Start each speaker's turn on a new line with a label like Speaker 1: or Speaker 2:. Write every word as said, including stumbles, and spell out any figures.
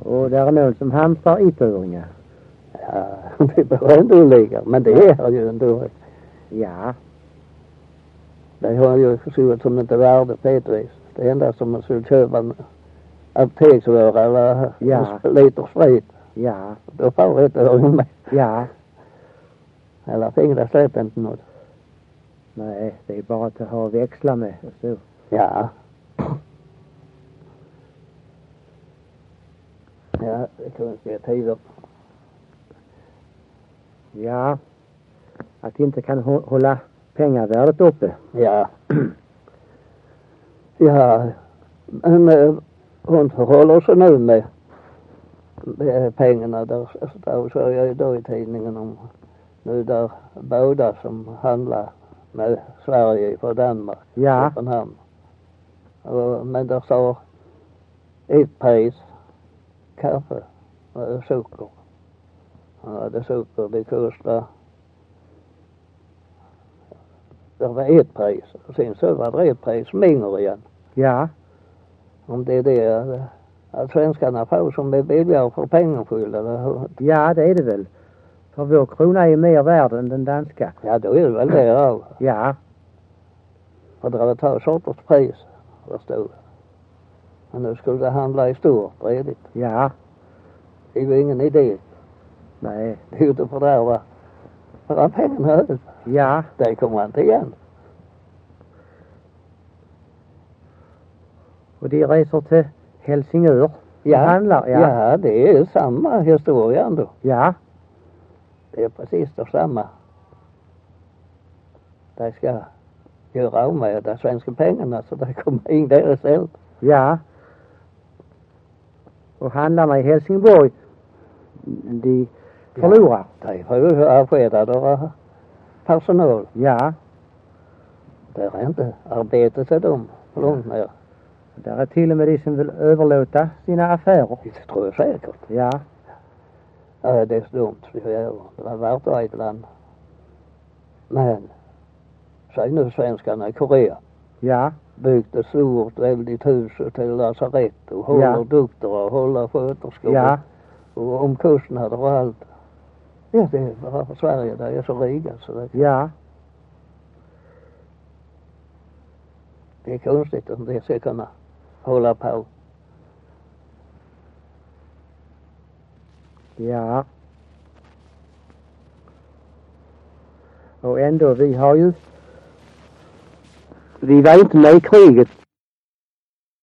Speaker 1: Och där är någon som hamstrar ettöringar.
Speaker 2: Ja, det behöver inte olika, men det är ju ändå.
Speaker 1: Ja.
Speaker 2: Det har ju så som inte värde på ett vis. Det enda som man skulle köpa en apoteksvara eller
Speaker 1: ja.
Speaker 2: en liter sprit.
Speaker 1: Ja.
Speaker 2: Då får ett öring med.
Speaker 1: Ja.
Speaker 2: Eller fingrar släpper inte något.
Speaker 1: Nej, det är bara att ha växla med och så.
Speaker 2: Ja. Ja, det kunde se tider.
Speaker 1: Ja. Att inte kan hålla pengavärdet uppe.
Speaker 2: Ja. Ja. Men äh, hon förhåller sig nu med, med pengarna. Där, där så jag idag i tidningen om nu där båda som handlar med Sverige för Danmark.
Speaker 1: Ja.
Speaker 2: Och, men där står ett pris kaffe och socker. Ja, det socker det kostar. Det var ett pris. Och sen så var det ett pris mindre igen.
Speaker 1: Ja.
Speaker 2: Om det är det att svenskarna får som är billigare för pengarskyld eller.
Speaker 1: Ja, det är det väl. För vår krona är mer värd än den danska.
Speaker 2: Ja, då är det väl det ja.
Speaker 1: Ja.
Speaker 2: Och det var två sorters pris. Vad stod det. Men nu skulle det handla i stort redigt.
Speaker 1: Ja.
Speaker 2: Det är ju ingen idé.
Speaker 1: Nej.
Speaker 2: Det är ju inte för det va. För att pengarna höll.
Speaker 1: Ja.
Speaker 2: Det kommer inte igen.
Speaker 1: Och de reser till Helsingör.
Speaker 2: Ja.
Speaker 1: Handlar. Ja.
Speaker 2: Ja, det är samma historia ändå.
Speaker 1: Ja.
Speaker 2: Det är precis det samma. De ska göra av med de svenska pengarna så det kommer in där istället.
Speaker 1: Ja. Och handlarna i Helsingborg, de förlorar.
Speaker 2: Ja, de får ju avskedade personal.
Speaker 1: Ja.
Speaker 2: Det är inte arbete till dem långt ner.
Speaker 1: Där är till och med de som vill överlåta sina affärer.
Speaker 2: Det tror jag säkert.
Speaker 1: Ja.
Speaker 2: Ja, det är så dumt. Det har varit ett land. Men säg nu svenskarna i Korea.
Speaker 1: Ja.
Speaker 2: Byggt ett stort väldigt hus till lasarett och håller
Speaker 1: Ja.
Speaker 2: doktorer och håller sköterskor.
Speaker 1: Ja.
Speaker 2: Och omkostnader och allt. Ja, det är bara för Sverige. Det är så riga så det.
Speaker 1: Ja.
Speaker 2: Det är konstigt om det ska kunna hålla på.
Speaker 1: Ja. Och ändå, vi har ju... Vi var inte med i kriget